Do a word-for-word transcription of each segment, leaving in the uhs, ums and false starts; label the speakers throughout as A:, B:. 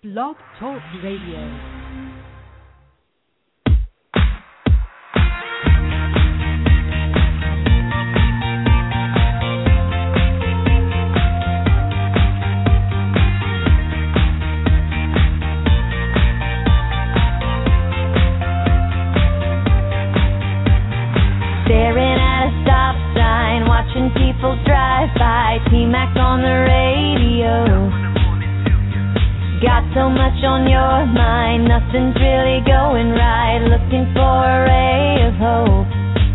A: Blog Talk Radio.
B: People drive by, T-Mac on the radio. Got so much on your mind, nothing's really going right. Looking for a ray of hope.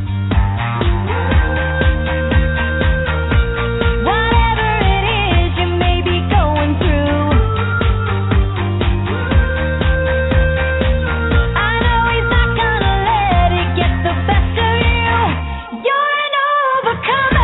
B: Whatever it is you may be going through, I know he's not gonna let it get the best of you. You're an overcomer.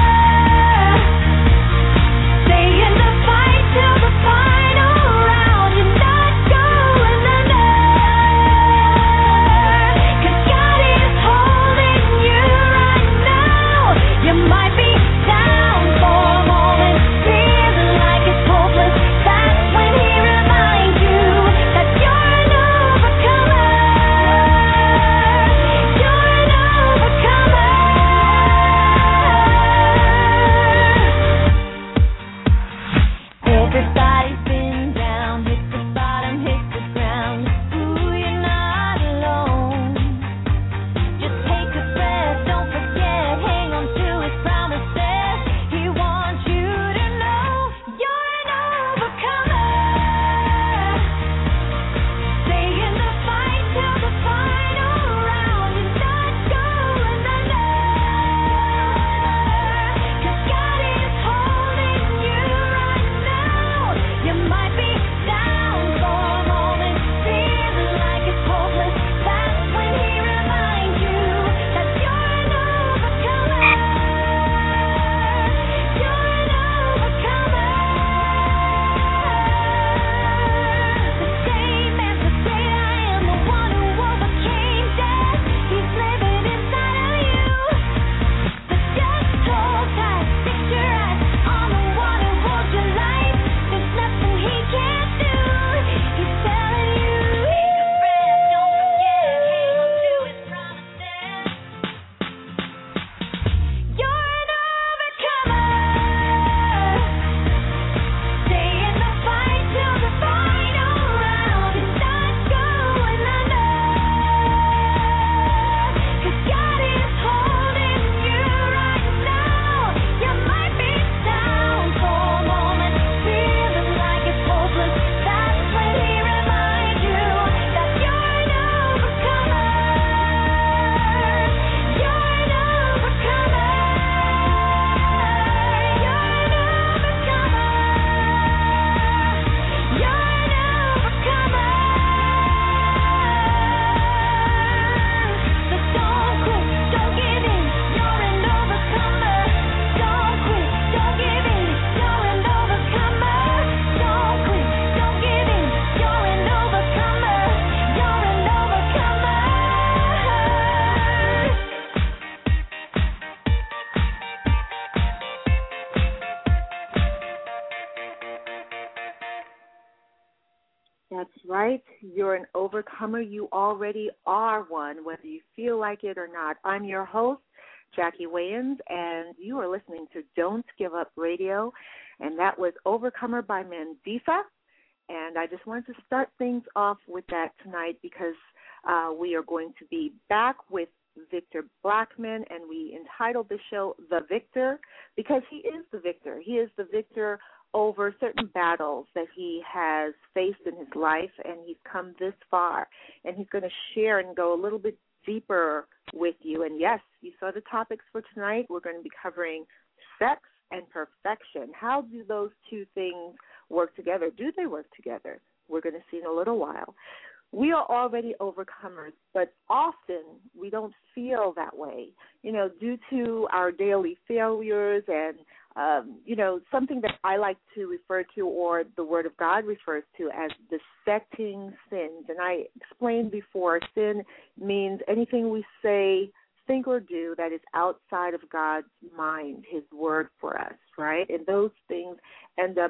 C: That's right. You're an overcomer. You already are one, whether you feel like it or not. I'm your host, Jackie Wayans, and you are listening to Don't Give Up Radio, and that was Overcomer by Mandisa. And I just wanted to start things off with that tonight because uh, we are going to be back with Victor Blackman, and we entitled the show The Victor because he is the victor. He is the victor over certain battles that he has faced in his life, and he's come this far. And he's going to share and go a little bit deeper with you. And, yes, you saw the topics for tonight. We're going to be covering sex and perfection. How do those two things work together? Do they work together? We're going to see in a little while. We are already overcomers, but often we don't feel that way, you know, due to our daily failures and, um, you know, something that I like to refer to or the Word of God refers to as besetting sins. And I explained before, sin means anything we say, think, or do that is outside of God's mind, His Word for us, right? And those things end up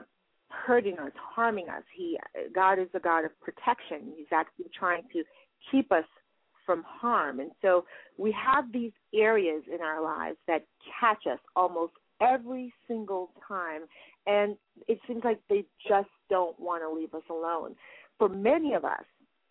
C: hurting us, harming us. He, God is a God of protection. He's actually trying to keep us from harm. And so we have these areas in our lives that catch us almost every single time, and it seems like they just don't want to leave us alone. For many of us,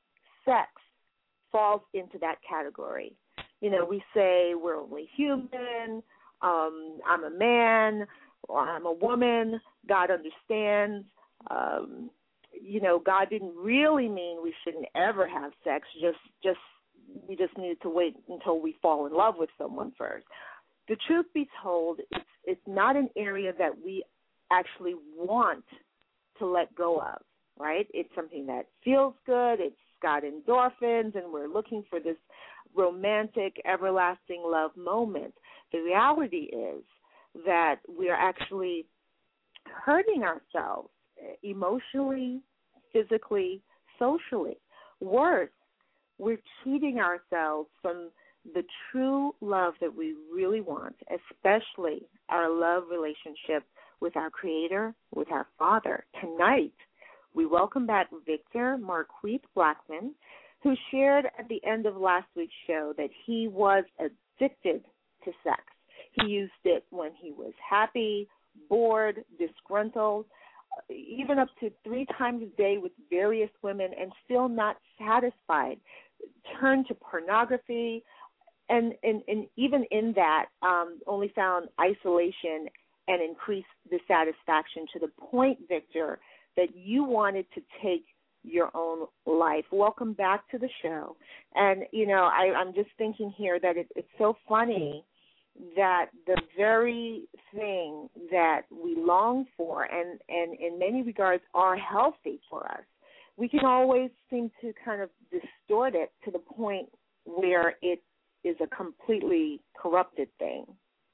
C: sex falls into that category. You know, we say we're only human, um, I'm a man, or I'm a woman, God understands. Um, you know, God didn't really mean we shouldn't ever have sex, just, just we just needed to wait until we fall in love with someone first. The truth be told, it's, it's not an area that we actually want to let go of, right? It's something that feels good, it's got endorphins, and we're looking for this romantic, everlasting love moment. The reality is that we're actually hurting ourselves emotionally, physically, socially. Worse, we're cheating ourselves from the true love that we really want, especially our love relationship with our Creator, with our Father. Tonight, we welcome back Victor Marquise Blackman, who shared at the end of last week's show that he was addicted to sex. He used it when he was happy, bored, disgruntled, even up to three times a day with various women and still not satisfied. Turned to pornography, and, and, and even in that, um, only found isolation and increased dissatisfaction to the point, Victor, that you wanted to take your own life. Welcome back to the show. And, you know, I, I'm just thinking here that it, it's so funny that the very thing that we long for and, and in many regards are healthy for us, we can always seem to kind of distort it to the point where it is a completely corrupted thing,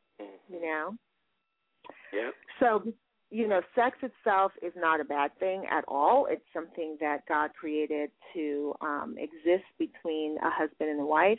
C: you know?
A: Yeah.
C: So, you know, sex itself is not a bad thing at all. It's something that God created to um, exist between a husband and a wife.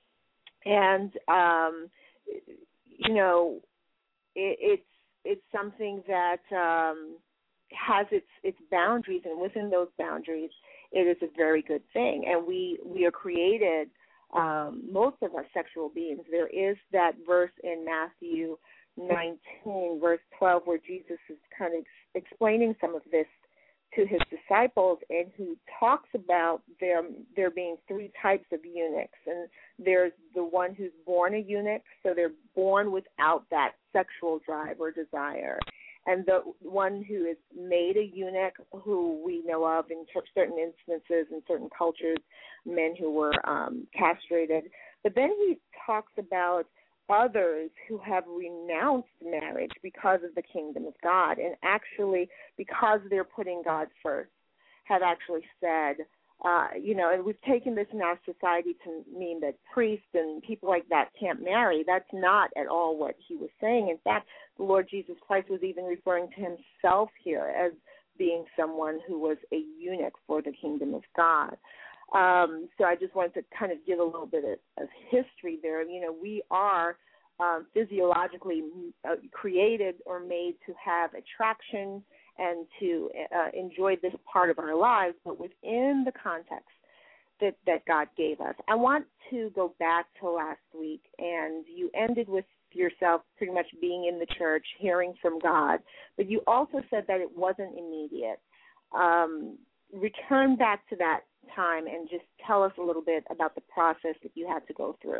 C: And, um, you know, it, it's it's something that um, has its its boundaries, and within those boundaries, it is a very good thing. And we, we are created, um, most of us sexual beings. There is that verse in Matthew nineteen, verse twelve, where Jesus is kind of explaining some of this to his disciples, and who talks about there, there being three types of eunuchs. And there's the one who's born a eunuch, so they're born without that sexual drive or desire. And the one who is made a eunuch, who we know of in certain instances in certain cultures, men who were um, castrated. But then he talks about others who have renounced marriage because of the kingdom of God, and actually because they're putting God first, have actually said, uh, you know, and we've taken this in our society to mean that priests and people like that can't marry. That's not at all what he was saying. In fact, the Lord Jesus Christ was even referring to himself here as being someone who was a eunuch for the kingdom of God. Um, so I just wanted to kind of give a little bit of, of history there. You know, we are um, physiologically uh, created or made to have attraction and to uh, enjoy this part of our lives, but within the context that, that God gave us. I want to go back to last week, and you ended with yourself pretty much being in the church, hearing from God, but you also said that it wasn't immediate. Um, return back to that time and just tell us a little bit about the process that you had to go through.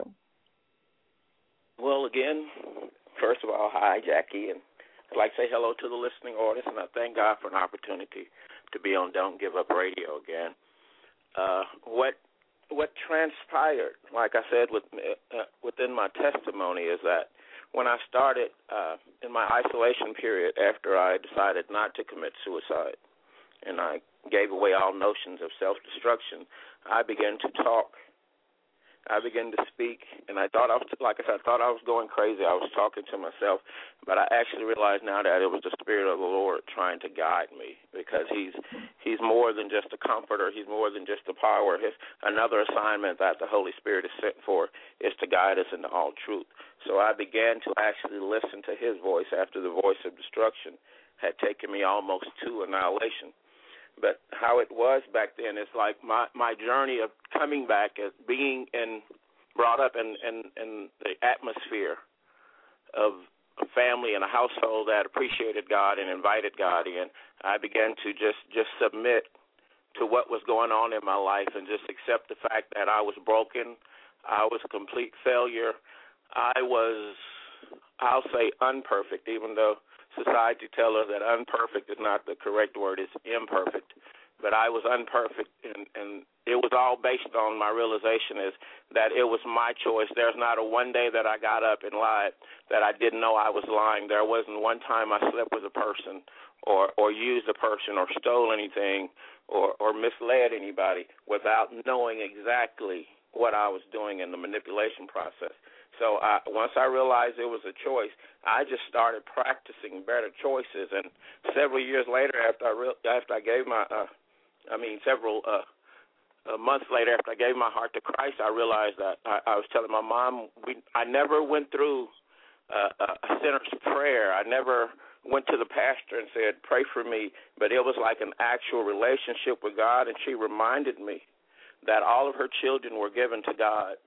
A: Well, again, first of all, hi, Jackie, and I'd like to say hello to the listening audience, and I thank God for an opportunity to be on Don't Give Up Radio again. Uh, what what transpired, like I said, with, uh, within my testimony is that when I started uh, in my isolation period after I decided not to commit suicide, and I gave away all notions of self-destruction, I began to talk. I began to speak, and I thought I was, like I said, I thought I was going crazy. I was talking to myself, but I actually realized now that it was the Spirit of the Lord trying to guide me, because He's He's more than just a comforter. He's more than just a power. His another assignment that the Holy Spirit is sent for is to guide us into all truth. So I began to actually listen to His voice after the voice of destruction, had taken me almost to annihilation. But how it was back then is like my, my journey of coming back as being in, brought up in, in, in the atmosphere of a family and a household that appreciated God and invited God in. I began to just, just submit to what was going on in my life and just accept the fact that I was broken. I was a complete failure. I was, I'll say, unperfect, even though society tells us that unperfect is not the correct word, it's imperfect. But I was unperfect, and, and it was all based on my realization is that it was my choice. There's not a one day that I got up and lied that I didn't know I was lying. There wasn't one time I slept with a person or, or used a person or stole anything or, or misled anybody without knowing exactly what I was doing in the manipulation process. So I, once I realized it was a choice, I just started practicing better choices. And several years later, after I re- after I gave my, uh, I mean, several uh, uh, months later, after I gave my heart to Christ, I realized that I, I was telling my mom, we, I never went through uh, a sinner's prayer. I never went to the pastor and said, pray for me. But it was like an actual relationship with God, and she reminded me that all of her children were given to God.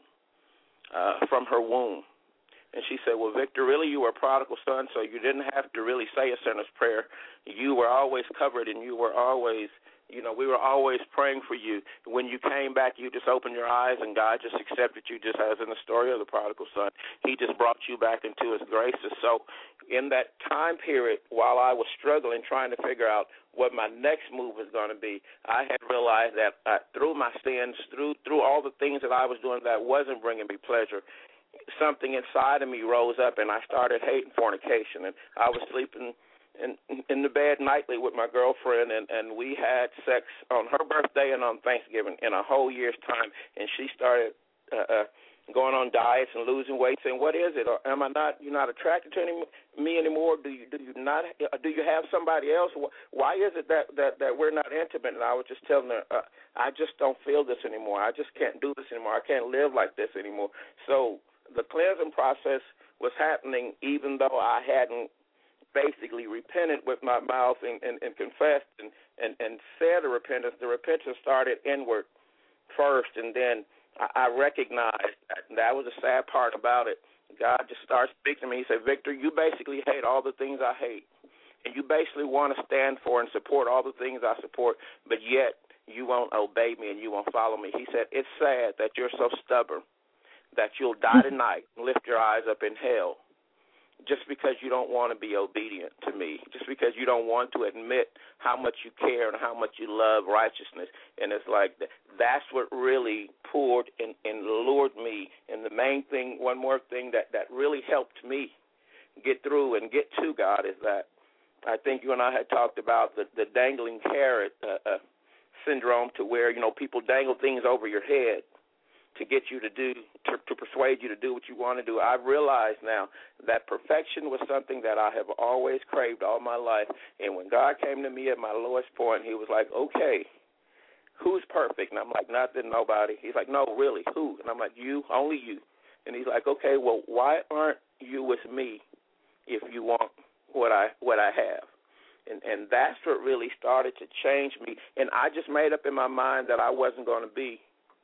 A: Uh, from her womb. And she said, well, Victor, really you were a prodigal son, so you didn't have to really say a sinner's prayer. You were always covered, and you were always, you know, we were always praying for you. When you came back, you just opened your eyes, and God just accepted you, just as in the story of the prodigal son. He just brought you back into his graces. So in that time period, while I was struggling, trying to figure out what my next move was going to be, I had realized that uh, through my sins, through through all the things that I was doing that wasn't bringing me pleasure, something inside of me rose up, and I started hating fornication. And I was sleeping in, in the bed nightly with my girlfriend, and, and we had sex on her birthday and on Thanksgiving in a whole year's time. And she started uh, uh, going on diets and losing weight, saying, what is it? Or am I not, you're not attracted to any, me anymore? Do you, do you not, do you have somebody else? Why is it that, that, that we're not intimate? And I was just telling her, uh, I just don't feel this anymore. I just can't do this anymore. I can't live like this anymore. So the cleansing process was happening even though I hadn't basically repented with my mouth and, and, and confessed and, and, and said the repentance. The repentance started inward first, and then I recognized that, that was the sad part about it. God just started speaking to me. He said, Victor, you basically hate all the things I hate, and you basically want to stand for and support all the things I support, but yet you won't obey me and you won't follow me. He said, it's sad that you're so stubborn that you'll die tonight and lift your eyes up in hell just because you don't want to be obedient to me, just because you don't want to admit how much you care and how much you love righteousness. And it's like that's what really pulled and, and lured me. And the main thing, one more thing that, that really helped me get through and get to God is that I think you and I had talked about the, the dangling carrot uh, uh, syndrome, to where, you know, people dangle things over your head to get you to do, to, to persuade you to do what you want to do. I've realized now that perfection was something that I have always craved all my life. And when God came to me at my lowest point, he was like, okay, who's perfect? And I'm like, nothing, nobody. He's like, no, really, who? And I'm like, you, only you. And he's like, okay, well, why aren't you with me if you want what I what I have? And, and that's what really started to change me. And I just made up in my mind that I wasn't going to be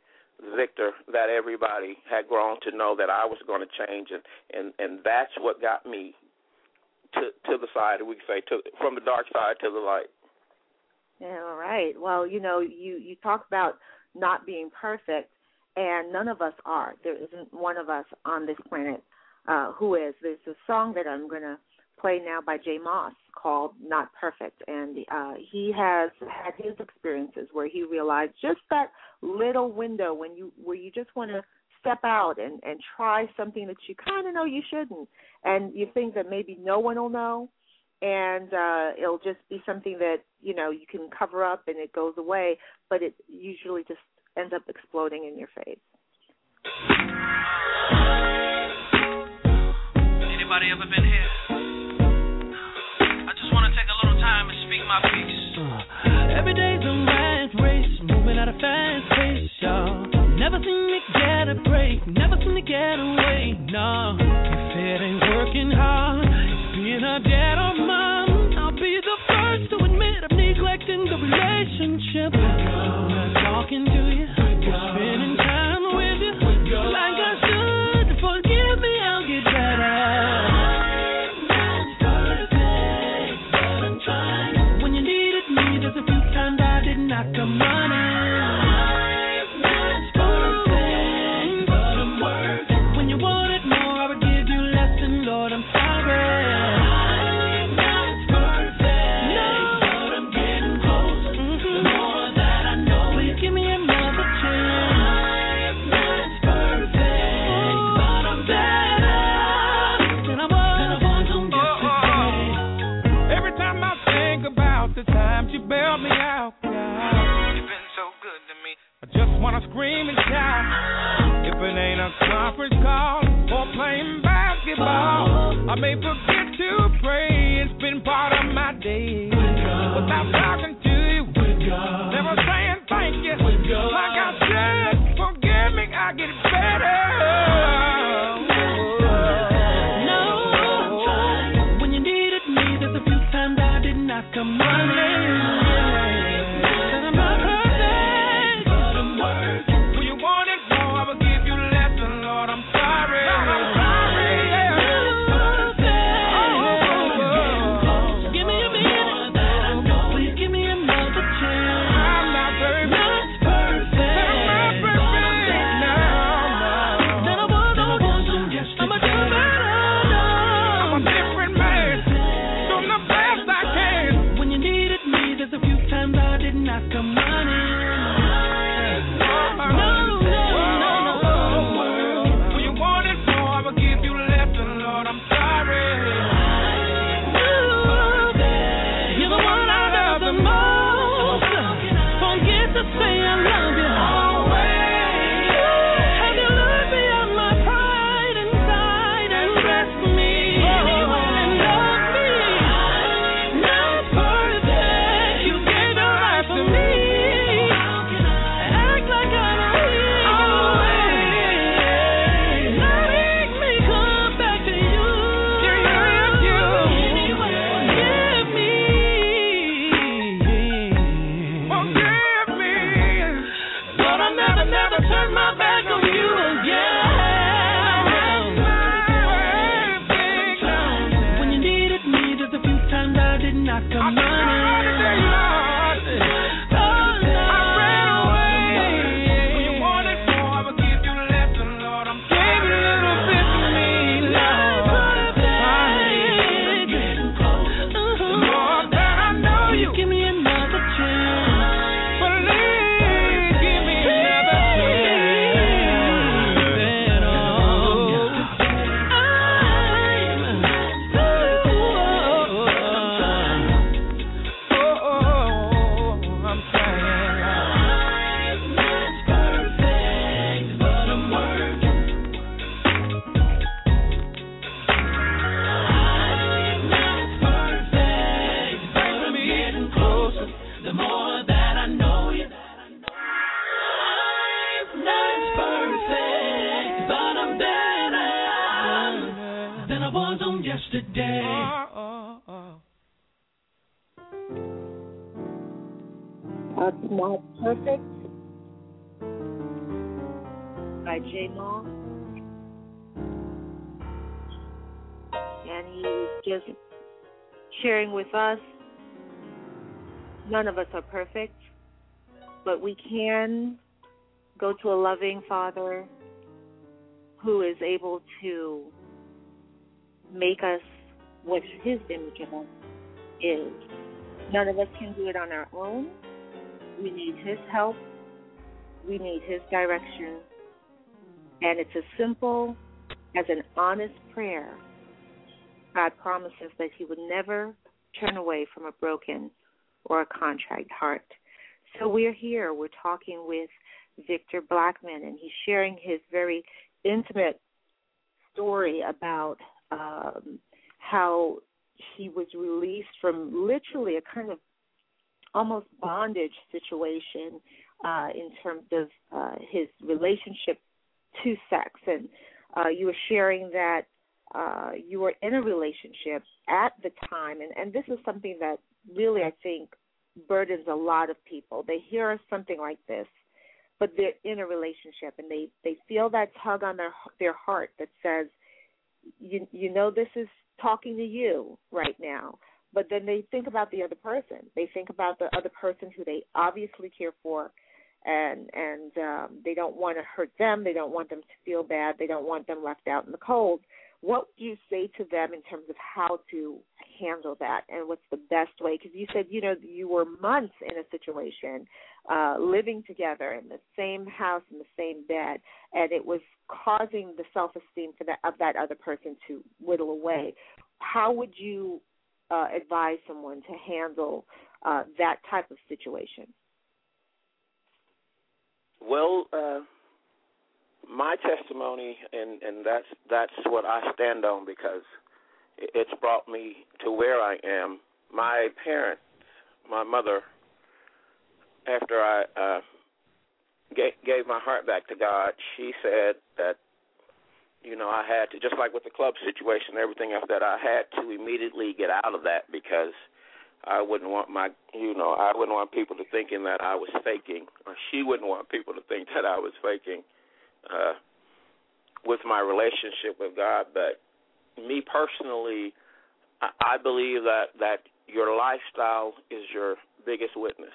A: Victor that everybody had grown to know that I was going to change, and, and, and that's what got me to to the side, we could say, to, from the dark side to the light.
C: Yeah, all right. Well, you know, you, you talk about not being perfect, and none of us are. There isn't one of us on this planet uh, who is. There's a song that I'm going to play now by Jay Moss called Not Perfect, and uh, he has had his experiences where he realized just that little window when you where you just want to step out and, and try something that you kind of know you shouldn't, and you think that maybe no one will know, and uh, it'll just be something that, you know, you can cover up and it goes away, but it usually just ends up exploding in your face.
D: Anybody ever been here? I just want to take a little time and speak my piece. Uh, every day's a mad race, moving at a fast pace, y'all. Never seem to get a break, never seem to get away, no. If it ain't working hard, it's being a dead or mom, I'll be Talking to you, spending time with you, like I should. Forgive me, I'll get better. I'm not perfect, but I'm trying. When you needed me, there's a few times I did not come running. I'm not perfect, but I'm working. When you wanted more, I would give you less, and Lord, I'm sorry. Bailed me out, God. You've been so good to me. I just wanna scream and shout. If it ain't a conference call or playing basketball, I may forget to pray and spend part of my day without talking to you, never saying thank you like I should. Forgive me, I get better. No, when you needed me, there's a few times I did not come running.
C: That's Not Perfect by J Moss. And he's just sharing with us, none of us are perfect, but we can go to a loving Father who is able to make us what His image of us is. None of us can do it on our own. We need His help. We need His direction. And it's as simple as an honest prayer. God promises that He would never turn away from a broken or a contrite heart. So we're here. We're talking with Victor Blackman, and he's sharing his very intimate story about um, how he was released from literally a kind of almost bondage situation uh, in terms of uh, his relationship to sex. And uh, you were sharing that uh, you were in a relationship at the time, and, and this is something that really I think burdens a lot of people. They hear something like this, but they're in a relationship, and they, they feel that tug on their their heart that says, you you know, this is talking to you right now. But then they think about the other person. They think about the other person who they obviously care for, and and um, they don't want to hurt them. They don't want them to feel bad. They don't want them left out in the cold. What do you say to them in terms of how to handle that, and what's the best way? Because you said, you know, you were months in a situation, uh, living together in the same house, in the same bed, and it was causing the self-esteem for that, of that other person to whittle away. How would you uh, advise someone to handle uh, that type of situation?
A: Well, uh, my testimony, and, and that's that's what I stand on, because it's brought me to where I am. My parents, my mother, after I uh, gave, gave my heart back to God, she said that, you know, I had to, just like with the club situation, everything else, that I had to immediately get out of that, because I wouldn't want my, you know, I wouldn't want people to thinking that I was faking, or she wouldn't want people to think that I was faking uh, with my relationship with God. But me personally, I, I believe that, that your lifestyle is your biggest witness.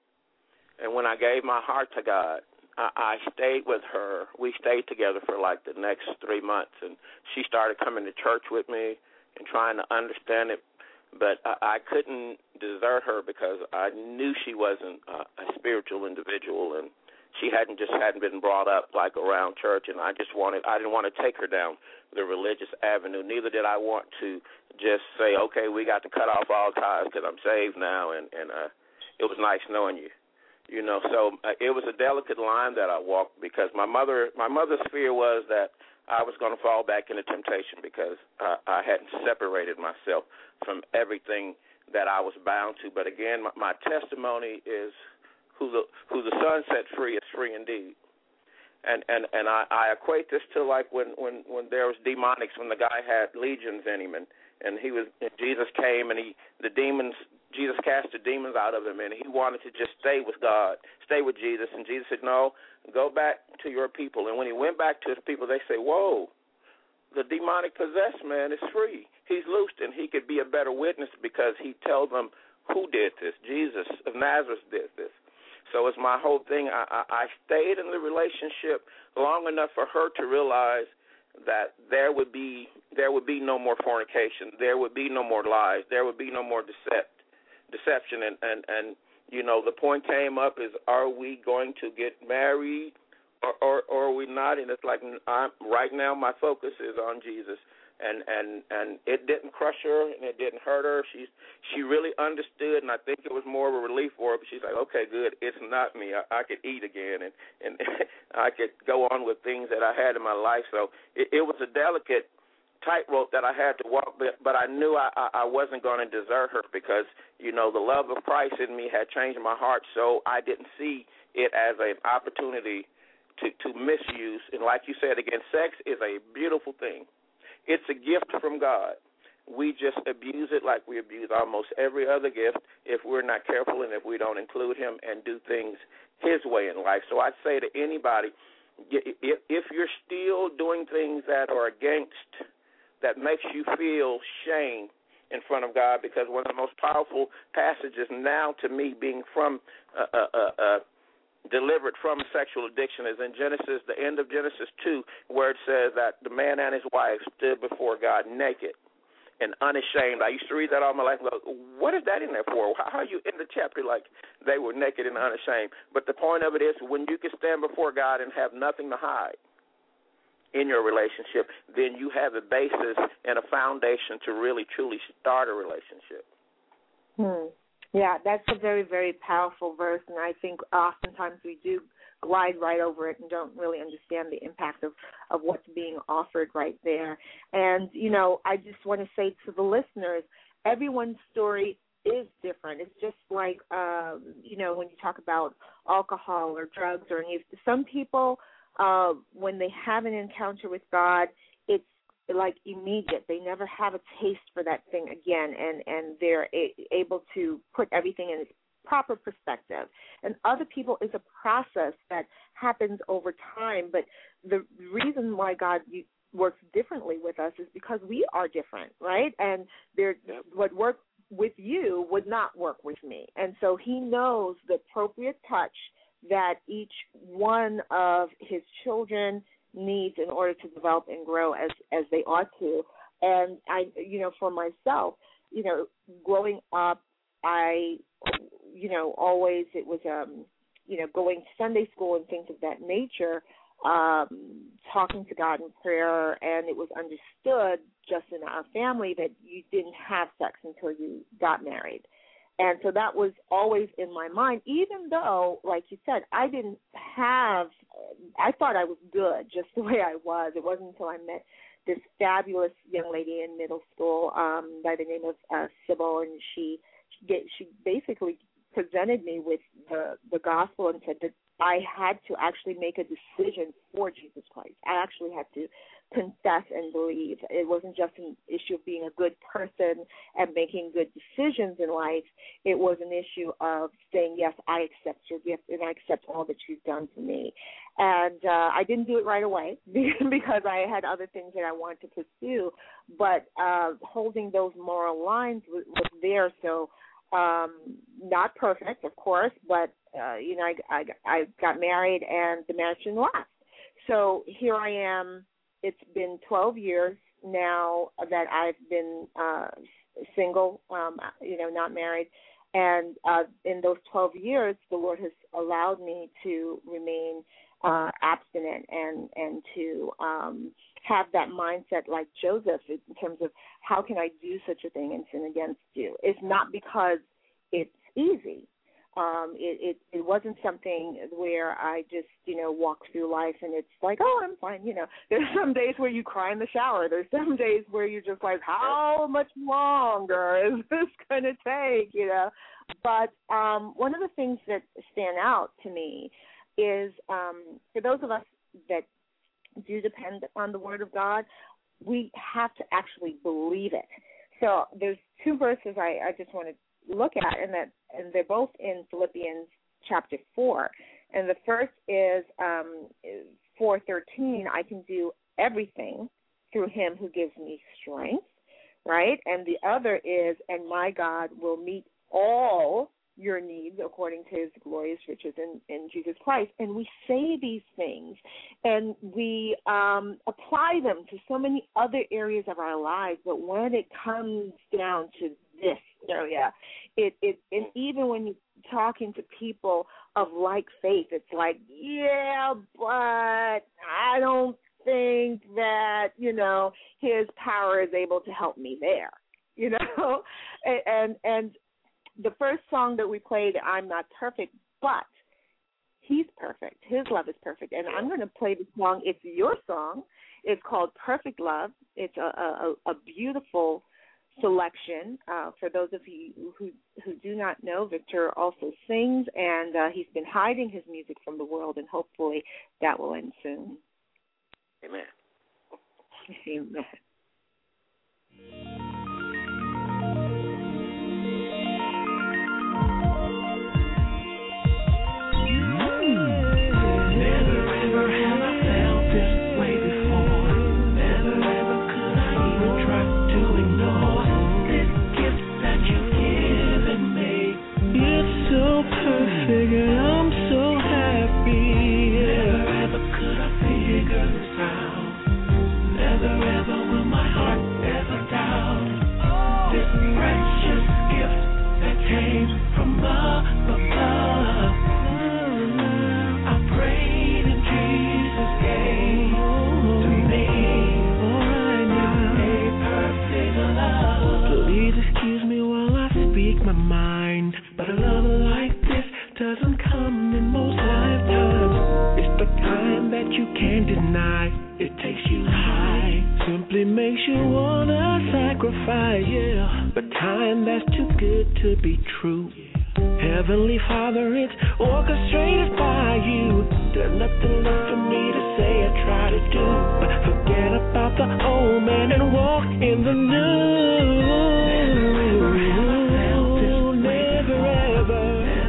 A: And when I gave my heart to God, I, I stayed with her. We stayed together for like the next three months, and she started coming to church with me and trying to understand it. But I, I couldn't desert her, because I knew she wasn't a, a spiritual individual, and she hadn't just hadn't been brought up like around church. And I just wanted I didn't want to take her down the religious avenue. Neither did I want to just say, okay, we got to cut off all ties because I'm saved now, and and uh, it was nice knowing you. You know, so uh, it was a delicate line that I walked, because my mother, my mother's fear was that I was going to fall back into temptation, because uh, I hadn't separated myself from everything that I was bound to. But again, my, my testimony is who the who the Son set free is free indeed. And and and I, I equate this to like when, when, when there was demonics, when the guy had legions in him, and, and he was and Jesus came, and he the demons. Jesus cast the demons out of him, and he wanted to just stay with God, stay with Jesus. And Jesus said, no, go back to your people. And when he went back to his people, they say, whoa, the demonic possessed man is free. He's loosed, and he could be a better witness, because he tells them who did this. Jesus of Nazareth did this. So it's my whole thing. I, I, I stayed in the relationship long enough for her to realize that there would be there would be no more fornication. There would be no more lies. There would be no more deception. Deception and, and, and, you know, the point came up is, are we going to get married or, or, or are we not? And it's like, I'm, right now my focus is on Jesus. And, and, and it didn't crush her, and it didn't hurt her. She's, she really understood, and I think it was more of a relief for her. But she's like, okay, good, it's not me. I, I could eat again, and, and I could go on with things that I had in my life. So it, it was a delicate tightrope that I had to walk, but, but I knew I, I wasn't going to desert her, because, you know, the love of Christ in me had changed my heart, so I didn't see it as an opportunity to, to misuse. And like you said, again, sex is a beautiful thing. It's a gift from God. We just abuse it like we abuse almost every other gift if we're not careful and if we don't include him and do things his way in life. So I'd say to anybody, if, if you're still doing things that are against, that makes you feel shame in front of God, because one of the most powerful passages now to me, being from uh, uh, uh, uh, delivered from sexual addiction, is in Genesis, the end of Genesis two, where it says that the man and his wife stood before God naked and unashamed. I used to read that all my life. Like, what is that in there for? How are you in the chapter like they were naked and unashamed? But the point of it is, when you can stand before God and have nothing to hide in your relationship, then you have a basis and a foundation to really, truly start a relationship.
C: Hmm. Yeah, that's a very, very powerful verse, and I think oftentimes we do glide right over it and don't really understand the impact of, of what's being offered right there. And, you know, I just want to say to the listeners, everyone's story is different. It's just like, um, you know, when you talk about alcohol or drugs or any, some people, Uh, when they have an encounter with God, it's like immediate. They never have a taste for that thing again, and, and they're a- able to put everything in proper perspective. And other people is a process that happens over time. But the reason why God works differently with us is because we are different, right? And there,
A: yep.
C: what works with you would not work with me. And so he knows the appropriate touch that each one of his children needs in order to develop and grow as, as they ought to. And I, you know, for myself, you know, growing up, I, you know, always it was, um, you know, going to Sunday school and things of that nature, um, talking to God in prayer, and it was understood just in our family that you didn't have sex until you got married. And so that was always in my mind, even though, like you said, I didn't have, I thought I was good just the way I was. It wasn't until I met this fabulous young lady in middle school um, by the name of uh, Sybil, and she she, get, she basically presented me with the, the gospel and said that I had to actually make a decision for Jesus Christ. I actually had to confess and believe. It wasn't just an issue of being a good person and making good decisions in life. It was an issue of saying, yes, I accept your gift and I accept all that you've done for me. And uh, I didn't do it right away because I had other things that I wanted to pursue, but uh, holding those moral lines was, was there. So um, not perfect, of course, but, uh, you know, I, I, I got married and the marriage didn't last. So here I am. It's been twelve years now that I've been uh, single, um, you know, not married. And uh, in those twelve years, the Lord has allowed me to remain uh, abstinent and, and to um, have that mindset like Joseph in terms of how can I do such a thing and sin against you. It's not because it's easy. Um, it, it, it wasn't something where I just, you know, walk through life and it's like, oh, I'm fine. You know, there's some days where you cry in the shower. There's some days where you're just like, how much longer is this going to take, you know? But um, one of the things that stand out to me is um, for those of us that do depend on the Word of God, we have to actually believe it. So there's two verses I, I just want to look at, and that and they're both in Philippians chapter four. And the first is um, four thirteen. I can do everything through Him who gives me strength, right? And the other is, and my God will meet all your needs according to His glorious riches in, in Jesus Christ. And we say these things, and we um, apply them to so many other areas of our lives. But when it comes down to this area, it, it and even when you're talking to people of like faith, it's like, yeah, but I don't think that, you know, His power is able to help me there, you know? and and the first song that we played, I'm Not Perfect, but He's perfect. His love is perfect. And I'm going to play the song. It's your song. It's called Perfect Love. It's a, a, a beautiful selection. Uh, for those of you who, who do not know, Victor also sings, and uh, he's been hiding his music from the world, and hopefully that will end soon.
A: Amen.
C: Amen.
D: Makes you wanna sacrifice, yeah. But time that's too good to be true. Heavenly Father, it's orchestrated by you. There's nothing left for me to say or try to do, but forget about the old man and walk in the new. Never ever have I felt this way before. Never ever.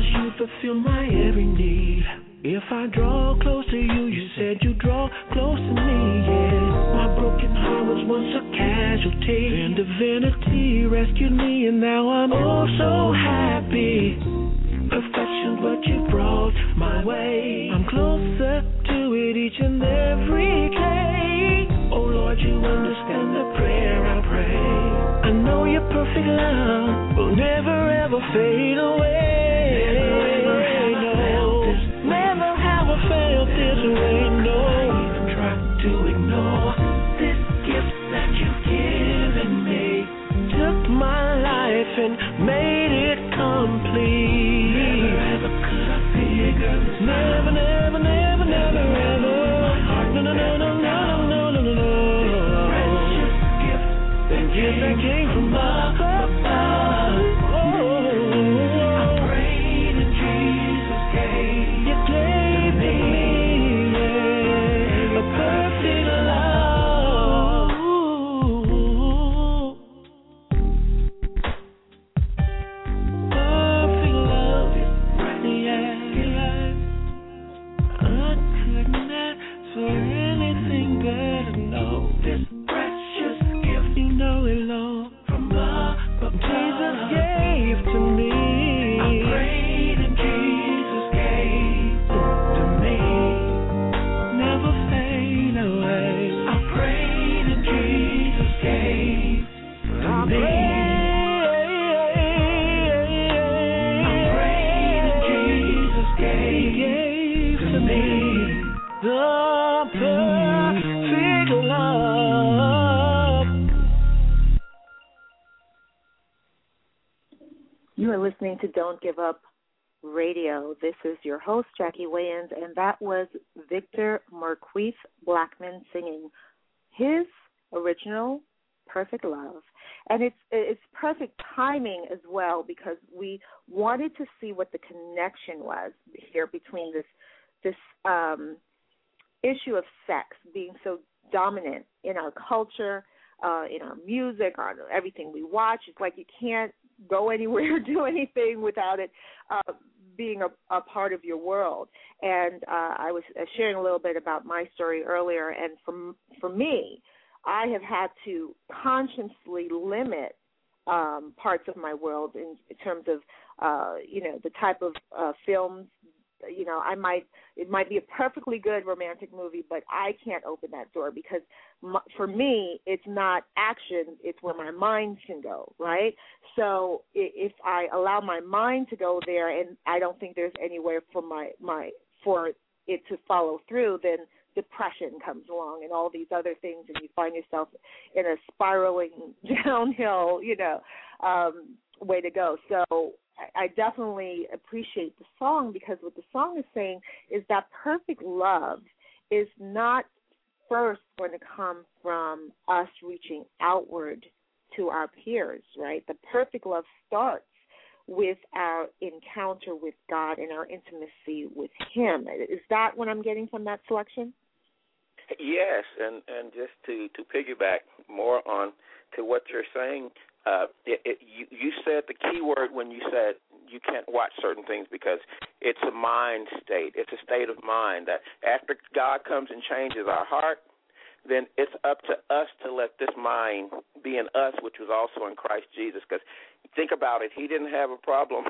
D: 'cause you fulfill my every need. If I draw close to you, you said you draw close to me, yeah. My broken heart was once a casualty, then divinity rescued me, and now I'm oh so happy. Perfection, but you brought my way. I'm closer to it each and every day. Oh Lord, you understand the prayer I pray. I know your perfect love will never ever fade away. Never ever have I felt this. Never have I felt this way, no. I even tried to ignore this gift that you've given me. Took my life and made it complete. Never ever could I figure this out. Never, never, never, never, ever. No, no, no, no, no, no, no, no, no. Precious gift, the gift that came from above.
C: Listening to Don't Give Up Radio. This is your host, Jackie Wayans, and that was Victor Marquise Blackmon singing his original Perfect Love. And it's it's perfect timing as well, because we wanted to see what the connection was here between this this um, issue of sex being so dominant in our culture, uh, in our music, on everything we watch. It's like you can't go anywhere or do anything without it uh, being a, a part of your world. And uh, I was sharing a little bit about my story earlier, and for, for me, I have had to consciously limit um, parts of my world in, in terms of, uh, you know, the type of uh, films. You know, I might it might be a perfectly good romantic movie, but I can't open that door because my, for me, it's not action. It's where my mind can go, right? So if I allow my mind to go there, and I don't think there's anywhere for my, my for it to follow through, then depression comes along and all these other things, and you find yourself in a spiraling downhill, you know, um, way to go. So I definitely appreciate the song, because what the song is saying is that perfect love is not first going to come from us reaching outward to our peers, right? The perfect love starts with our encounter with God and our intimacy with Him. Is that what I'm getting from that selection?
A: Yes, and, and just to, to piggyback more on to what you're saying, Uh, it, it, you, you said the key word when you said you can't watch certain things because it's a mind state. It's a state of mind that after God comes and changes our heart, then it's up to us to let this mind be in us, which was also in Christ Jesus. Because think about it, He didn't have a problem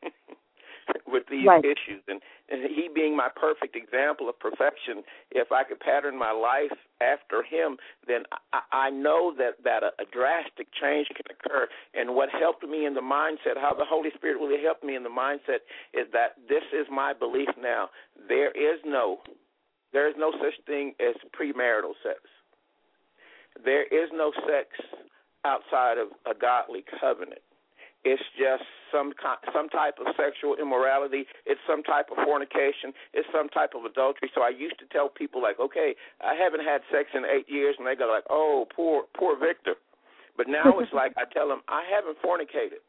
A: with these right. issues. And, and He being my perfect example of perfection, if I could pattern my life after Him, then I, I know that, that a, a drastic change can occur. And what helped me in the mindset, how the Holy Spirit really helped me in the mindset, is that this is my belief now. There is no, there is no such thing as premarital sex. There is no sex outside of a godly covenant. It's just some some type of sexual immorality. It's some type of fornication. It's some type of adultery. So I used to tell people, like, okay, I haven't had sex in eight years, and they go like, oh, poor poor Victor. But now it's like I tell them I haven't fornicated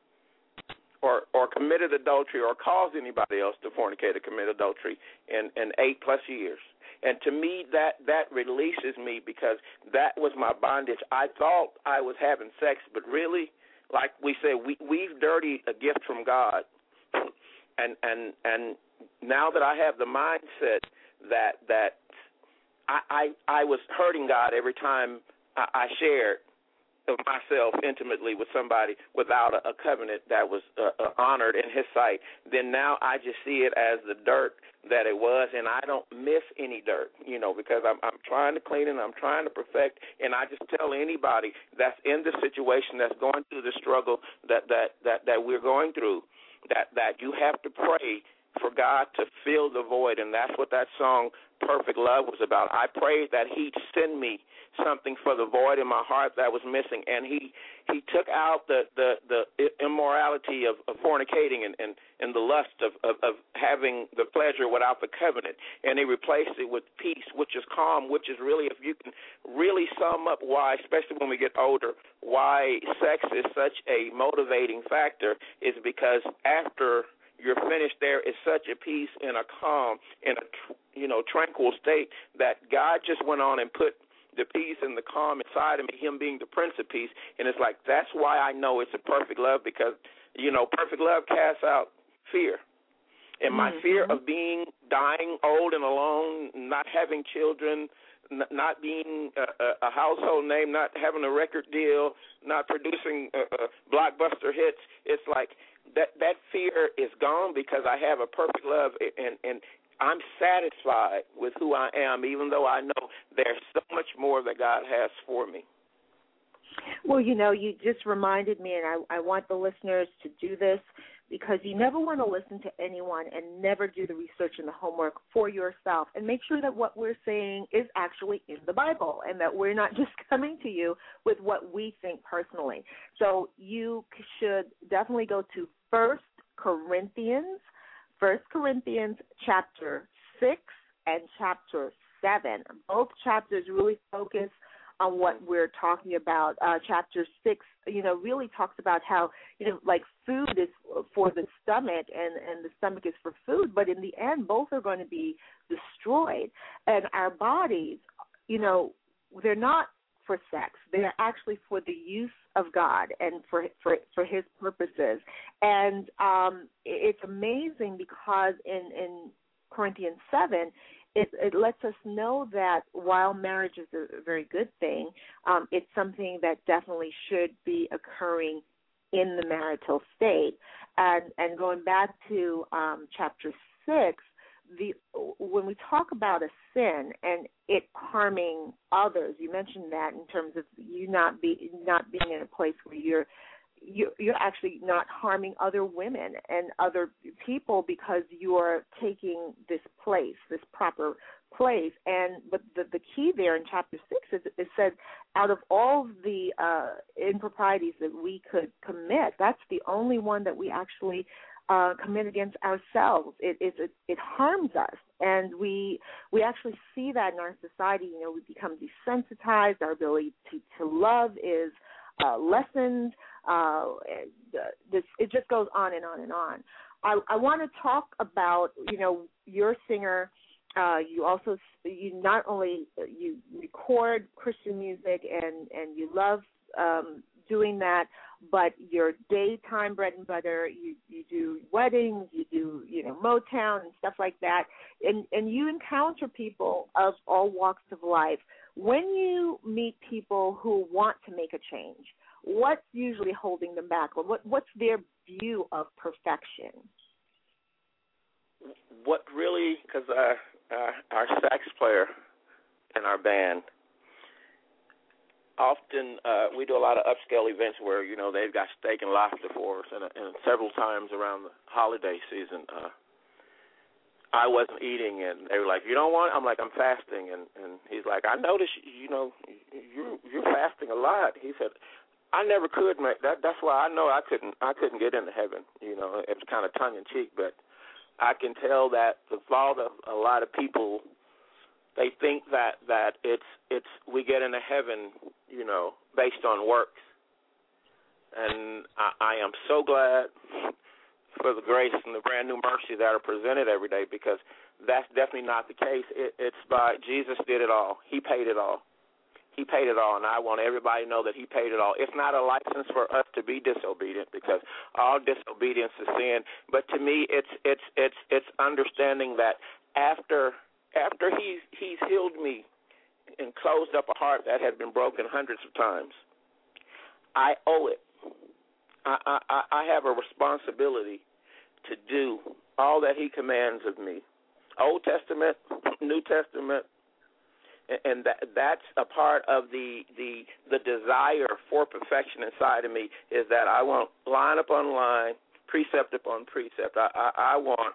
A: or or committed adultery or caused anybody else to fornicate or commit adultery in, in eight plus years. And to me, that, that releases me, because that was my bondage. I thought I was having sex, but really, like we said, we, we've dirtied a gift from God and and and now that I have the mindset that that I I, I was hurting God every time I, I shared of myself intimately with somebody without a, a covenant that was uh, uh, honored in His sight, then now I just see it as the dirt that it was, and I don't miss any dirt, you know, because I'm, I'm trying to clean it, I'm trying to perfect, and I just tell anybody that's in the situation, that's going through the struggle that that that, that we're going through, that that you have to pray for God to fill the void, and that's what that song Perfect Love was about. I prayed that He'd send me something for the void in my heart that was missing, and he he took out the the, the immorality of, of fornicating and, and, and the lust of, of, of having the pleasure without the covenant, and He replaced it with peace, which is calm, which is really, if you can really sum up why, especially when we get older, why sex is such a motivating factor, is because after you're finished, there is such a peace and a calm and a, you know, tranquil state that God just went on and put the peace and the calm inside of me, Him being the Prince of Peace. And it's like, that's why I know it's a perfect love, because, you know, perfect love casts out fear. And my mm-hmm. fear of being, dying old and alone, not having children, n- not being a, a household name, not having a record deal, not producing uh, uh, blockbuster hits, it's like that, that fear is gone because I have a perfect love, and, and I'm satisfied with who I am, even though I know there's so much more that God has for me.
C: Well, you know, you just reminded me, and I, I want the listeners to do this, because you never want to listen to anyone and never do the research and the homework for yourself, and make sure that what we're saying is actually in the Bible and that we're not just coming to you with what we think personally. So you should definitely go to First Corinthians, First Corinthians chapter six and chapter seven. Both chapters really focus on what we're talking about. Uh, chapter six, you know, really talks about how, you know, like food is for the stomach and, and the stomach is for food, but in the end, both are going to be destroyed. And our bodies, you know, they're not for sex. They're actually for the use of God and for for, for His purposes. And um, it's amazing because in, in Corinthians seven, It, it lets us know that while marriage is a very good thing, um, it's something that definitely should be occurring in the marital state. And, and going back to um, chapter six, the when we talk about a sin and it harming others, you mentioned that in terms of you not be not being in a place where you're You're, you're actually not harming other women and other people because you're taking this place, this proper place. And but the, the key there in chapter six is it said, out of all the uh, improprieties that we could commit, that's the only one that we actually uh, commit against ourselves. It, it, it, it harms us, and we we actually see that in our society. You know, we become desensitized. Our ability to, to love is uh, lessened. Uh, this, it just goes on and on and on. I, I want to talk about, you know, your singer. Uh, you also, you not only you record Christian music and, and you love um, doing that, but your daytime bread and butter, you, you do weddings, you do, you know, Motown and stuff like that, and, and you encounter people of all walks of life. When you meet people who want to make a change, what's usually holding them back, or what, what's their view of perfection?
A: What really, because uh, uh, our sax player in our band, often uh, we do a lot of upscale events where, you know, they've got steak and lobster for us, and, and several times around the holiday season, uh, I wasn't eating, and they were like, "You don't want it?" I'm like, "I'm fasting," and, and he's like, "I noticed, you know, you you're fasting a lot." He said, I never could make that. That's why I know I couldn't. I couldn't get into heaven. You know, it was kind of tongue in cheek, but I can tell that the fault of a lot of people, they think that that it's it's we get into heaven, you know, based on works, and I, I am so glad for the grace and the brand new mercy that are presented every day, because that's definitely not the case. It, it's by Jesus did it all. He paid it all. He paid it all, and I want everybody to know that he paid it all. It's not a license for us to be disobedient, because all disobedience is sin. But to me, it's it's it's it's understanding that after after he's he's healed me and closed up a heart that had been broken hundreds of times, I owe it. I I, I have a responsibility to do all that he commands of me. Old Testament, New Testament. And that, that's a part of the, the the desire for perfection inside of me, is that I want line upon line, precept upon precept. I, I, I want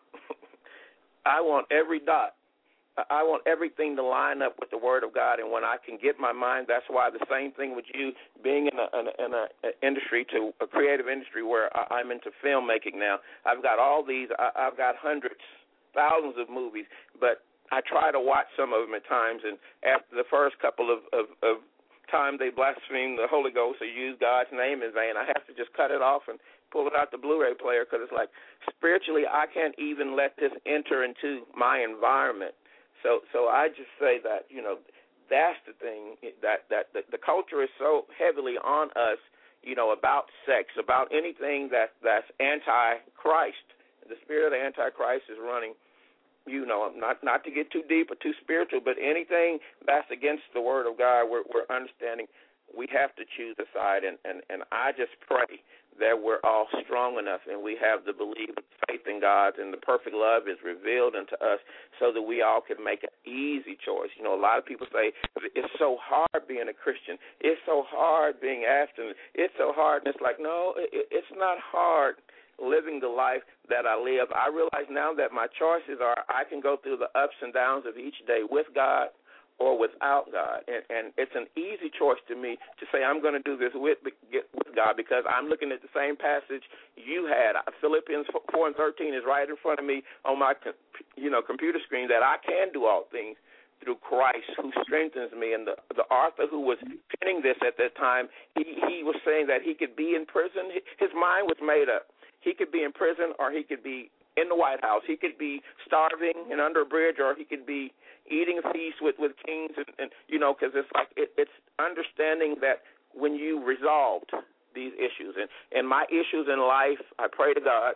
A: I want every dot. I want everything to line up with the Word of God. And when I can get my mind, that's why the same thing with you being in a in a, in a industry, to a creative industry where I'm into filmmaking now. I've got all these. I've got hundreds, thousands of movies, but I try to watch some of them at times, and after the first couple of, of, of times they blaspheme the Holy Ghost or use God's name in vain, I have to just cut it off and pull it out the Blu-ray player, because it's like spiritually I can't even let this enter into my environment. So so I just say that, you know, that's the thing, that, that the, the culture is so heavily on us, you know, about sex, about anything that, that's anti-Christ. The spirit of the anti-Christ is running. You know, not not to get too deep or too spiritual, but anything that's against the Word of God, we're, we're understanding we have to choose a side. And, and, and I just pray that we're all strong enough and we have the belief, faith in God, and the perfect love is revealed unto us, so that we all can make an easy choice. You know, a lot of people say it's so hard being a Christian. It's so hard being abstinent. It's so hard. And it's like, no, it, it's not hard living the life that I live. I realize now that my choices are, I can go through the ups and downs of each day with God or without God. And, and it's an easy choice to me to say I'm going to do this with, with God, because I'm looking at the same passage you had. Philippians four and thirteen is right in front of me on my you know computer screen, that I can do all things through Christ who strengthens me. And the, the author who was penning this at that time, he, he was saying that he could be in prison. His mind was made up. He could be in prison, or he could be in the White House. He could be starving and under a bridge, or he could be eating a feast with, with kings. And, and you know, because it's like it, it's understanding that when you resolved these issues, and, and my issues in life, I pray to God,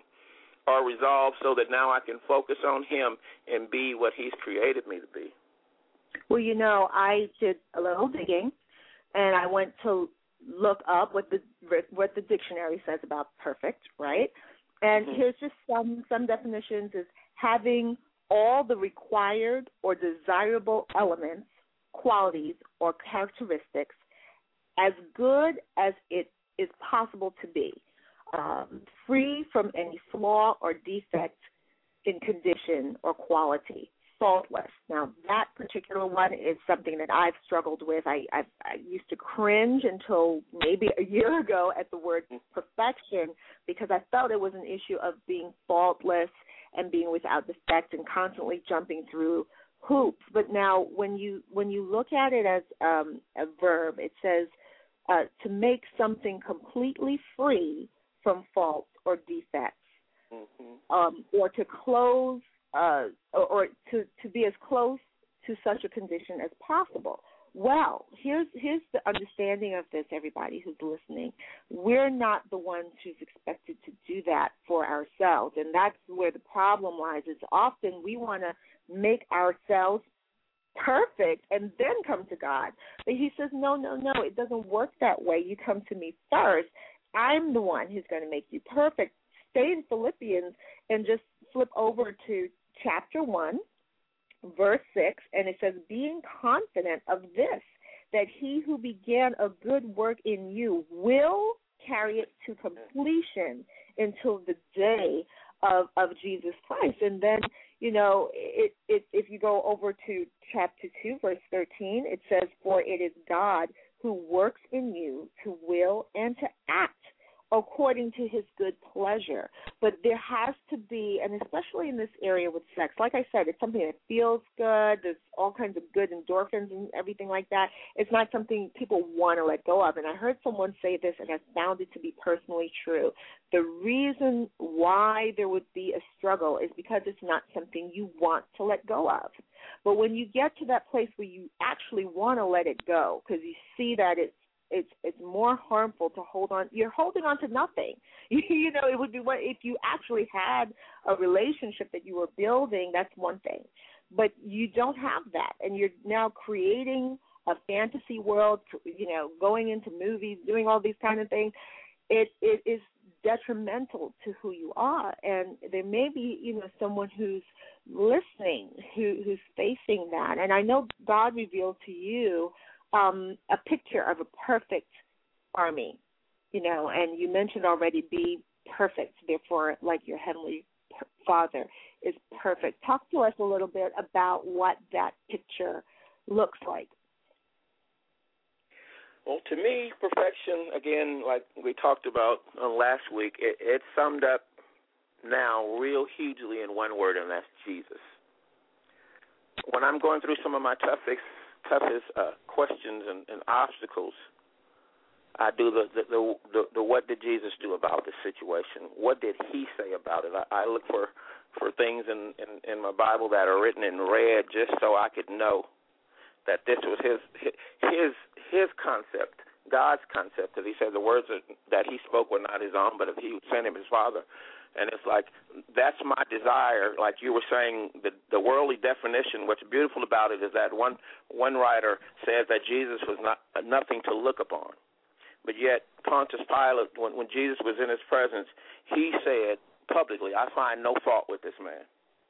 A: are resolved, so that now I can focus on Him and be what He's created me to be.
C: Well, you know, I did a little digging, and I went to look up what the what the dictionary says about perfect, right? And mm-hmm. here's just some some definitions: is having all the required or desirable elements, qualities, or characteristics as good as it is possible to be, um, free from any flaw or defect in condition or quality, faultless. Now, that particular one is something that I've struggled with. I, I, I used to cringe until maybe a year ago at the word perfection, because I felt it was an issue of being faultless and being without defect and constantly jumping through hoops. But now when you when you look at it as um, a verb, it says uh, to make something completely free from faults or defects, mm-hmm. um, or to close Uh, or, or to, to be as close to such a condition as possible. Well, here's here's the understanding of this, everybody who's listening. We're not the ones who's expected to do that for ourselves, and that's where the problem lies. Is often we want to make ourselves perfect and then come to God. But He says, no, no, no, it doesn't work that way. You come to me first. I'm the one who's going to make you perfect. Stay in Philippians and just flip over to chapter one, verse six, and it says, being confident of this, that He who began a good work in you will carry it to completion until the day of, of Jesus Christ. And then, you know, it, it, if you go over to chapter two, verse thirteen, it says, for it is God who works in you to will and to act according to his good pleasure. But there has to be, and especially in this area with sex, like I said, it's something that feels good. There's all kinds of good endorphins and everything like that. It's not something people want to let go of. And I heard someone say this, and I found it to be personally true. The reason why there would be a struggle is because it's not something you want to let go of. But when you get to that place where you actually want to let it go, because you see that it's It's it's more harmful to hold on. You're holding on to nothing. You know, it would be what if you actually had a relationship that you were building. That's one thing, but you don't have that, and you're now creating a fantasy world. You know, going into movies, doing all these kind of things. It it is detrimental to who you are, and there may be you know someone who's listening who who's facing that. And I know God revealed to you Um, a picture of a perfect army, you know, and you mentioned already be perfect, therefore, like your Heavenly Father is perfect. Talk to us a little bit about what that picture looks like.
A: Well, to me, perfection, again, like we talked about uh, last week, it, it's summed up now real hugely in one word, and that's Jesus. When I'm going through some of my toughest toughest uh, questions and, and obstacles, I do the the, the the the what did Jesus do about the situation? What did he say about it? I, I look for, for things in, in, in my Bible that are written in red just so I could know that this was his his his concept, God's concept. Because he said the words that, that he spoke were not his own, but if he sent him his Father. And it's like, that's my desire. Like you were saying, the, the worldly definition, what's beautiful about it is that one one writer says that Jesus was not nothing to look upon. But yet, Pontius Pilate, when, when Jesus was in his presence, he said publicly, I find no fault with this man.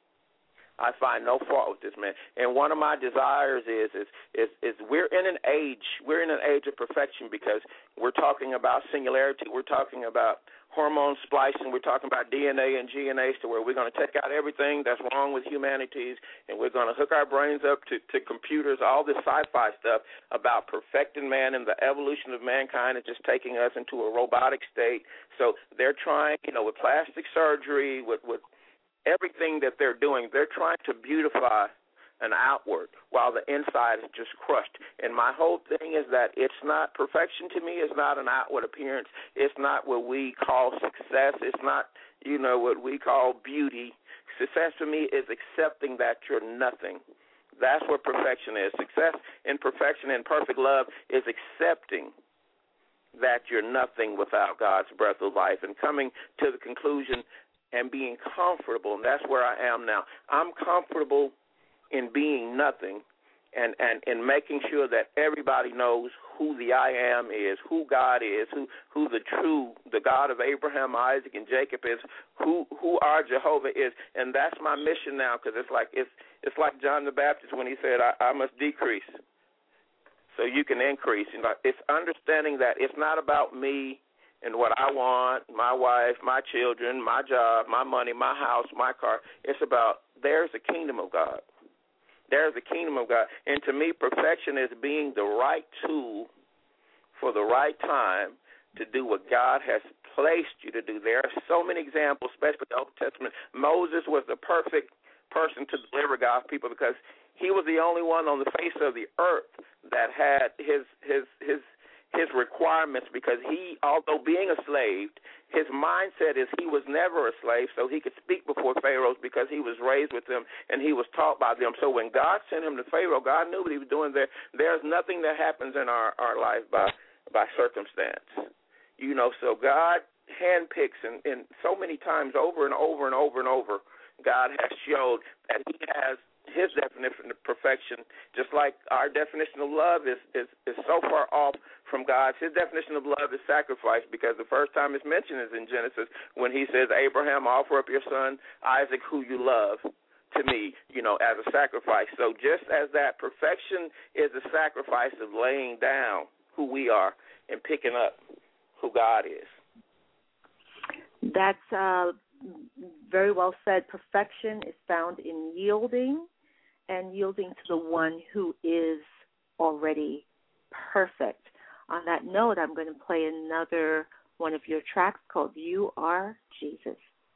A: I find no fault with this man. And one of my desires is, is is is we're in an age, we're in an age of perfection because we're talking about singularity, we're talking about hormone splicing, we're talking about D N A and G N A, to where we're going to take out everything that's wrong with humanities, and we're going to hook our brains up to, to computers, all this sci-fi stuff about perfecting man and the evolution of mankind is just taking us into a robotic state. So they're trying, you know, with plastic surgery, with, with everything that they're doing, they're trying to beautify an outward while the inside is just crushed. And my whole thing is that it's not, perfection to me is not an outward appearance. It's not what we call success. It's not, you know, what we call beauty. Success for me is accepting that you're nothing. That's what perfection is. Success in perfection and perfect love is accepting that you're nothing without God's breath of life and coming to the conclusion and being comfortable. And that's where I am now. I'm comfortable in being nothing and, and, and making sure that everybody knows who the I am is, who God is, who, who the true, the God of Abraham, Isaac, and Jacob is, who who our Jehovah is. And that's my mission now, because it's like it's it's like John the Baptist when he said, I, I must decrease so you can increase. And it's understanding that it's not about me and what I want, my wife, my children, my job, my money, my house, my car. It's about there's the kingdom of God. There's the kingdom of God. And to me, perfection is being the right tool for the right time to do what God has placed you to do. There are so many examples, especially the Old Testament. Moses was the perfect person to deliver God's people because he was the only one on the face of the earth that had his his his his requirements, because he, although being a slave, his mindset is he was never a slave, so he could speak before Pharaohs because he was raised with them and he was taught by them. So when God sent him to Pharaoh, God knew what he was doing there. There's nothing that happens in our, our life by by circumstance. You know, so God handpicks, and, and so many times over and over and over and over, God has showed that he has his definition of perfection, just like our definition of love is, is, is so far off from God's. His definition of love is sacrifice, because the first time it's mentioned is in Genesis when he says, Abraham, offer up your son Isaac, who you love, to me, you know, as a sacrifice. So just as that, perfection is the sacrifice of laying down who we are and picking up who God is.
C: That's uh, very well said. Perfection is found in yielding, and yielding to the one who is already perfect. On that note, I'm going to play another one of your tracks called You Are Jesus.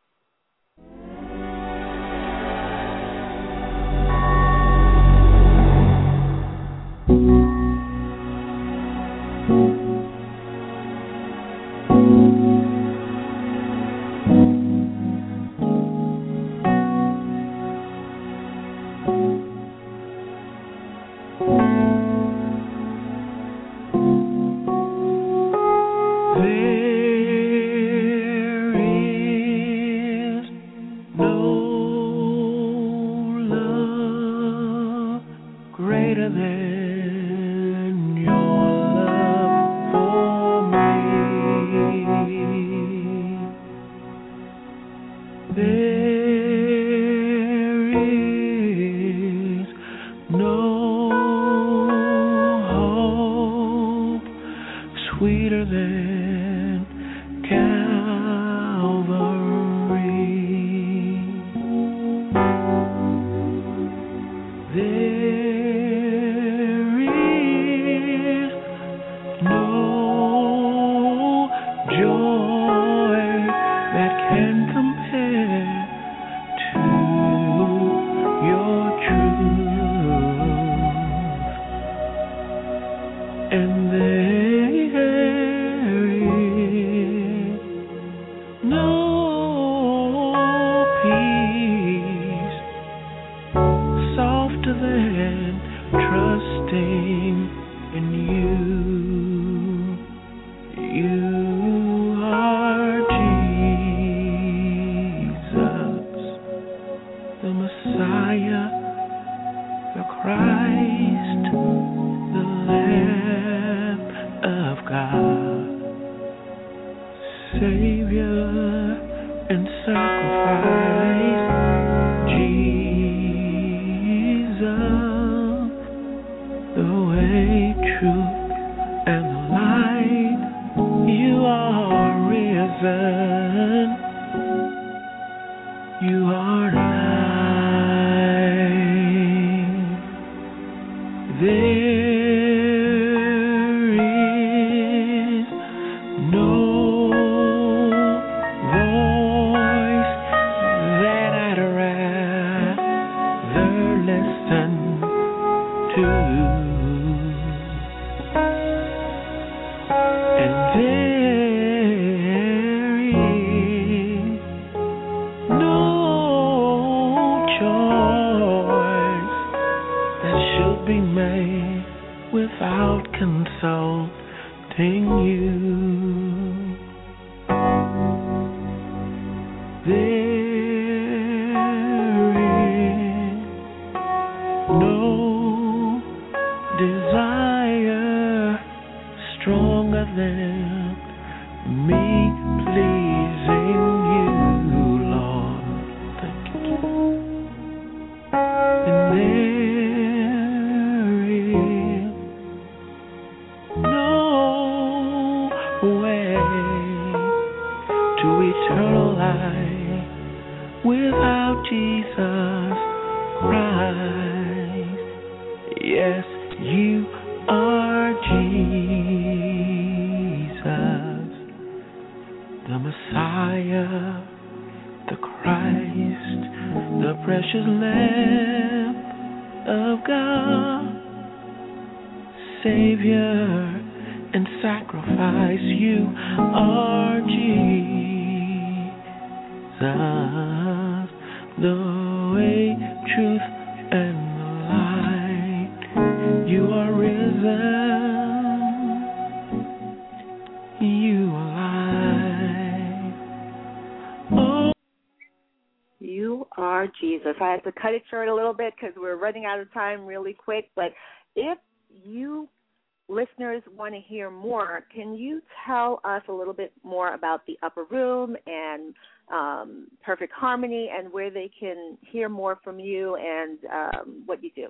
C: I had to cut it short a little bit because we're running out of time really quick. But if you listeners want to hear more, can you tell us a little bit more about the Upper Room and um, Perfect Harmony and where they can hear more from you and um, what you do?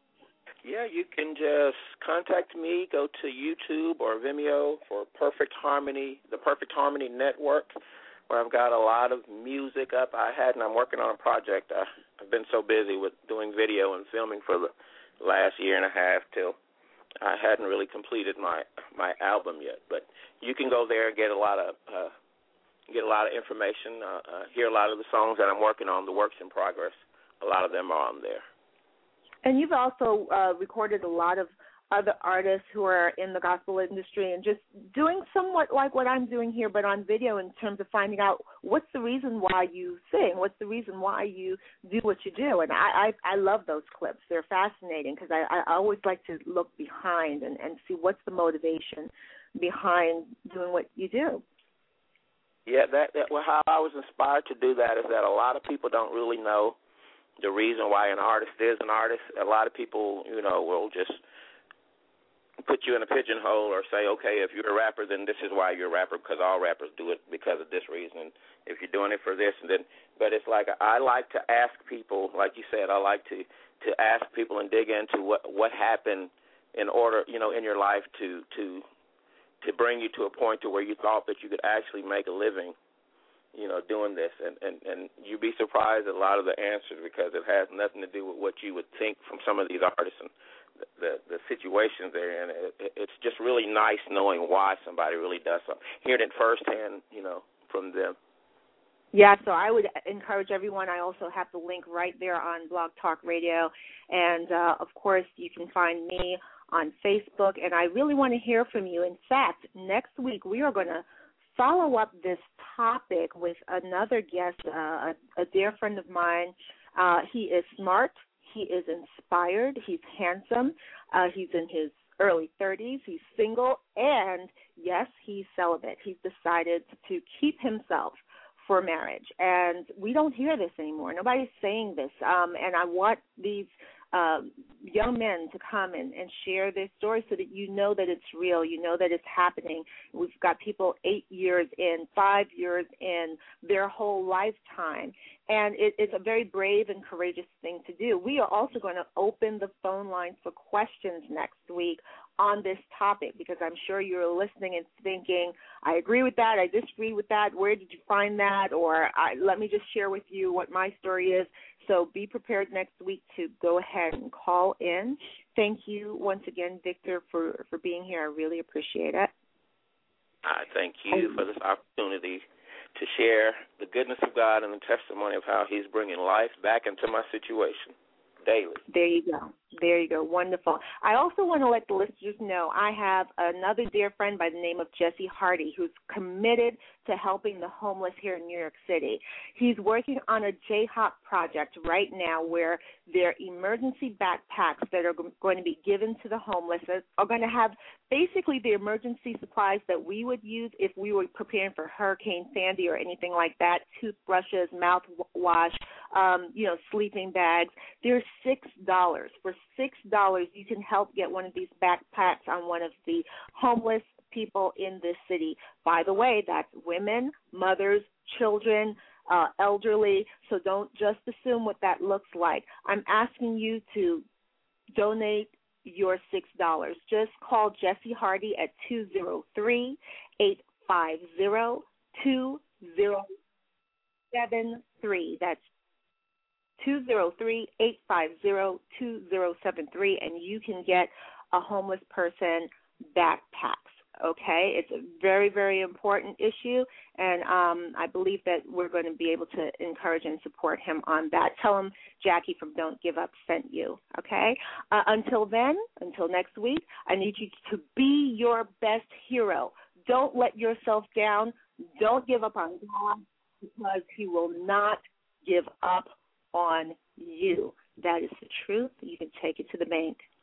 A: Yeah, you can just contact me, go to YouTube or Vimeo for Perfect Harmony, the Perfect Harmony Network, where I've got a lot of music up. I had, and I'm working on a project. I, I've been so busy with doing video and filming for the last year and a half till I hadn't really completed my my album yet. But you can go there and get a lot of uh, get a lot of information, uh, uh, hear a lot of the songs that I'm working on, the works in progress. A lot of them are on there.
C: And you've also uh, recorded a lot of other artists who are in the gospel industry and just doing somewhat like what I'm doing here, but on video in terms of finding out what's the reason why you sing, what's the reason why you do what you do. And I, I, I love those clips. They're fascinating because I, I always like to look behind and, and see what's the motivation behind doing what you do.
A: Yeah, that, that well, how I was inspired to do that is that a lot of people don't really know the reason why an artist is an artist. A lot of people, you know, will just put you in a pigeonhole or say, okay, if you're a rapper, then this is why you're a rapper, because all rappers do it because of this reason. If you're doing it for this, and then, but it's like I like to ask people, like you said, I like to, to ask people and dig into what what happened in order, you know, in your life to to to bring you to a point to where you thought that you could actually make a living, you know, doing this. And, and, and you'd be surprised at a lot of the answers because it has nothing to do with what you would think from some of these artists and the the situations they're in. It, it's just really nice knowing why somebody really does something, hearing it firsthand, you know, from them.
C: Yeah, so I would encourage everyone. I also have the link right there on Blog Talk Radio. And, uh, of course, you can find me on Facebook. And I really want to hear from you. In fact, next week we are going to follow up this topic with another guest, uh, a, a dear friend of mine. Uh, he is smart. He is inspired. He's handsome. Uh, he's in his early thirties. He's single. And, yes, he's celibate. He's decided to keep himself for marriage. And we don't hear this anymore. Nobody's saying this. Um, and I want these uh, young men to come and, and share their story so that you know that it's real, you know that it's happening. We've got people eight years in, five years in, their whole lifetime. And it, it's a very brave and courageous thing to do. We are also going to open the phone lines for questions next week on this topic, because I'm sure you're listening and thinking, I agree with that, I disagree with that, where did you find that, or I, let me just share with you what my story is. So be prepared next week to go ahead and call in. Thank you once again, Victor, for, for being here. I really appreciate it.
A: I thank you for this opportunity to share the goodness of God and the testimony of how he's bringing life back into my situation daily.
C: There you go. There you go. Wonderful. I also want to let the listeners know I have another dear friend by the name of Jesse Hardy who's committed to helping the homeless here in New York City. He's working on a J HOP project right now where their emergency backpacks that are going to be given to the homeless are going to have basically the emergency supplies that we would use if we were preparing for Hurricane Sandy or anything like that, toothbrushes, mouthwash, um, you know, sleeping bags. They're six dollars. For six dollars, you can help get one of these backpacks on one of the homeless people in this city. By the way, that's women, mothers, children, uh, elderly, so don't just assume what that looks like. I'm asking you to donate your six dollars. Just call Jesse Hardy at two oh three, eight five zero, two oh seven three. That's two oh three, eight five zero, two oh seven three, and you can get a homeless person backpacks, okay? It's a very, very important issue, and um, I believe that we're going to be able to encourage and support him on that. Tell him Jackie from Don't Give Up sent you, okay? Uh, until then, until next week, I need you to be your best hero. Don't let yourself down. Don't give up on God, because he will not give up on you. That is the truth. You can take it to the bank.